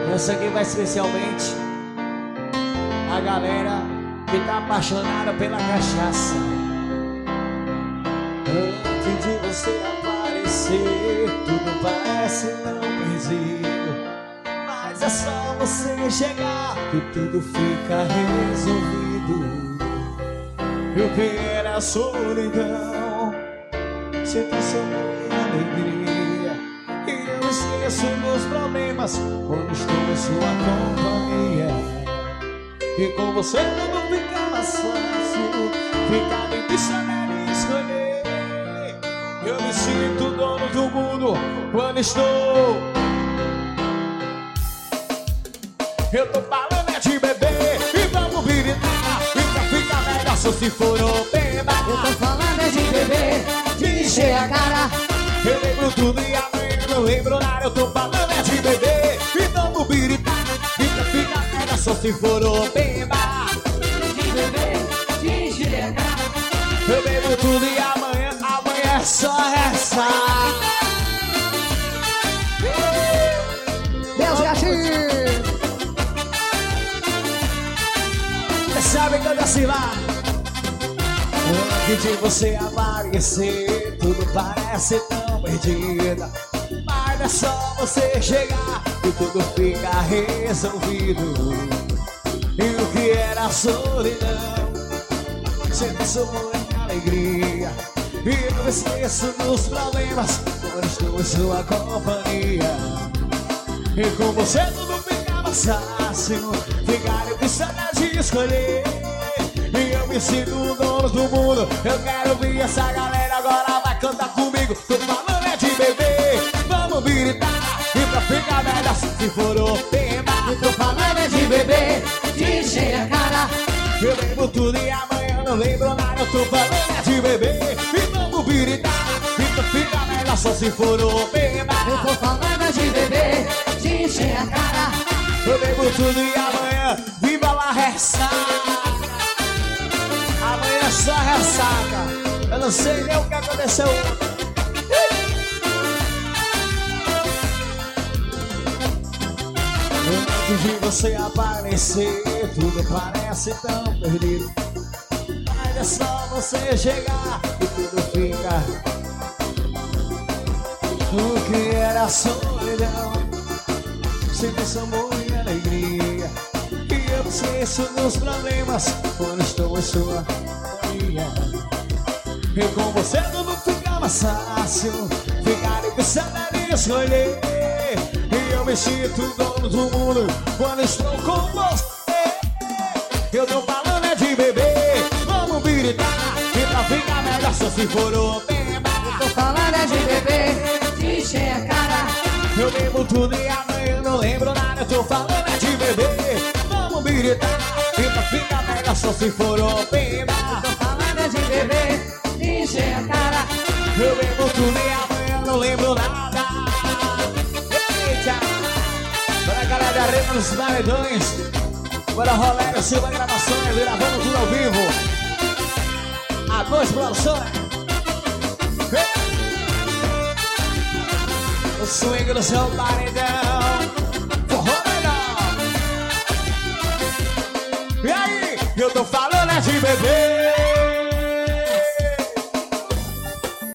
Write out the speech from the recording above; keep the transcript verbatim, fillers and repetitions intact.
Essa aqui vai especialmente a galera que tá apaixonada pela cachaça. Antes de você aparecer, tudo parece tão perdido, mas é só você chegar que tudo fica resolvido. Eu que era solidão, se transformou em alegria, e eu esqueço dos problemas quando estou em sua companhia. E com você tudo fica mais fácil, ficar bem pensando em escolher. Eu me sinto dono do mundo quando estou. Eu tô falando é de beber e vamos biritar, e pra ficar melhor só se for o beba. Eu tô falando é de beber, de encher a cara. Eu lembro tudo e amanhã não lembro nada. Eu tô falando é de beber e vamos biritar, e pra ficar melhor só se for o beba. De beber, de encher a cara. Eu bebo tudo e amanhã, amanhã é só essa. Deus gatinho. Você sabe que eu desci lá. Antes de você aparecer, tudo parece tão perdido, mas é só você chegar e tudo fica resolvido. E o que era solidão se transformou em alegria, e eu esqueço dos problemas quando estou em sua companhia. E com você tudo fica mais fácil, ficar pensando de escolher. E eu me sinto o dono do mundo. Eu quero ver essa galera agora vai cantar comigo. Tô falando é de beber, vamos biritar, e pra ficar melhor se for o tema. Eu tô falando é de beber, de encher a cara. Eu lembro tudo e amanhã não lembro nada. Eu tô falando é de beber e vamos biritar, e pra ficar melhor só se for o tema. Eu tô falando é de beber, de encher a cara. Eu lembro tudo e amanhã viva lá ressaca. Amanhã é só ressaca. Eu não sei nem o que aconteceu. Antes de você aparecer, tudo parece tão perdido, mas é só você chegar e tudo fica. O que era solidão se transformou em alegria, e eu esqueço dos problemas quando estou em sua companhia. E com você tudo fica mais fácil, ficar pensando em escolher. E eu me sinto dono do mundo quando estou com você. Eu tô falando é de beber, vamos biritar, e pra ficar melhor só se for o tema. Eu tô falando é de beber, de encher a cara. Eu bebo tudo e amanhã não lembro nada. Eu tô falando é de beber, vamos biritar, e pra ficar melhor só se for o tema. Eu tô falando é de beber, de encher a cara. Eu bebo tudo e amanhã não lembro nada. Eita! Para a galera da Arena dos Paredões, para Rolero Silva Gravações, gravando tudo ao vivo. A dois produções. O swing do seu paredão, forró legal. E aí, eu tô falando é de beber,